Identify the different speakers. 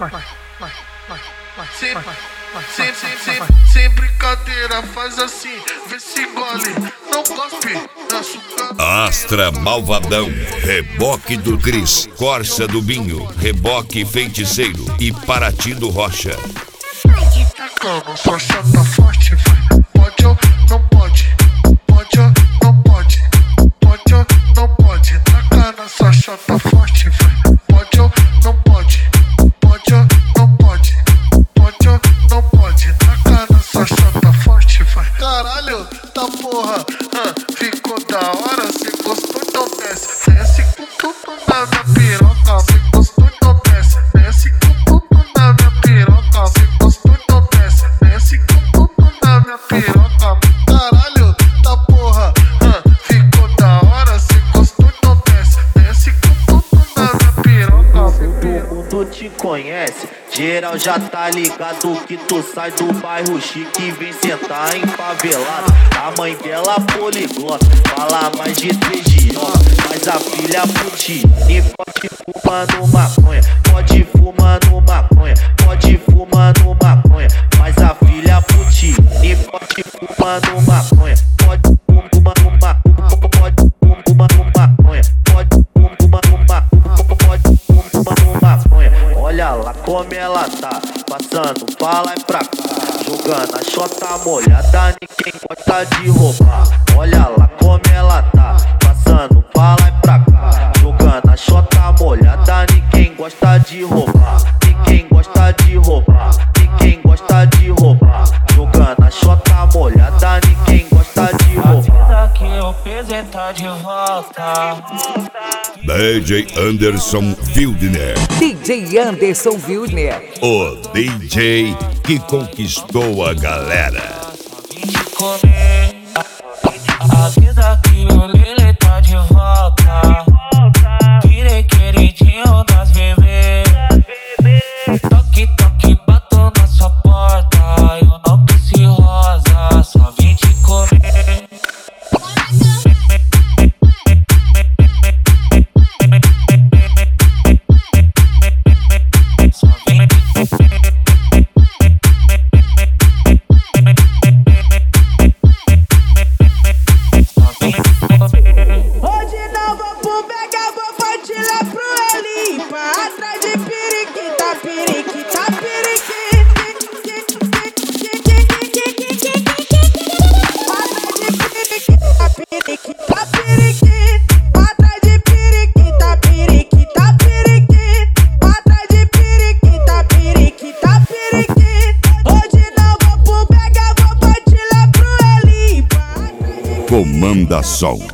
Speaker 1: Sem brincadeira, faz assim, vê se engole, não cospe, açúcar.
Speaker 2: Astra Malvadão, reboque do Cris, Corsa do Binho, reboque Feiticeiro e Paraty do Rocha.
Speaker 1: Tacando, sua chata forte, vai. Pode ou não pode? Pode ou não pode? Pode ou não pode? Tacando, sua chata forte, vai. Pode ou não pode? Pode ou não pode? Pode ou não pode? Tacando, sua chata forte, vai. Caralho, tá porra, ficou da hora, cê gostou, então desce. Desce com tudo na minha piroca, cê gostou, então desce. Desce com tudo na minha piroca, cê gostou, então desce. Desce com tudo na minha piroca. Caralho, tá porra, ficou da hora, cê gostou, então desce. Desce com tudo na minha piroca.
Speaker 3: Todo mundo te conhece, geral já tá ligado que tu sai do bairro chique e vem sentar em favelado. A mãe dela poliglota, fala mais de 3 idiomas, mas a filha putinha pode fumar no maconha, pode fumar no maconha, pode fumar no maconha, mas a filha putinha pode fumar no maconha, pode fumar no maconha, pode fumar no maconha, pode fumar no maconha, pode fumar no maconha. Olha lá como ela tá passando, fala é pra cá, jogando a chota molhada, ninguém gosta de roubar. Olha lá como ela tá passando, fala é pra cá, jogando a chota molhada, ninguém gosta de roubar. Ninguém gosta de roubar, ninguém gosta de roubar, jogando a chota molhada, ninguém gosta de roubar. A vida que eu fiz tá de volta.
Speaker 2: DJ Anderson Wildner,
Speaker 4: DJ Anderson Wildner,
Speaker 2: o DJ que conquistou a galera.
Speaker 5: A vida que eu lelê tá de volta. Virei queridinho das bebês. Toque, toque, bato na sua porta. Eu não quis rosa, só vim te comer. Só vim te comer.
Speaker 6: Hoje não vou pro Mega, vou partir lá pro Elipa. Atrás de periquita, periquita, periquita. Atrás de periquita, periquita, periquita. Atrás de periquita, periquita, periquita. Atrás de periquita, periquita, periquita. Hoje não vou pro Mega, vou partir lá pro Elipa.
Speaker 2: Comanda Som.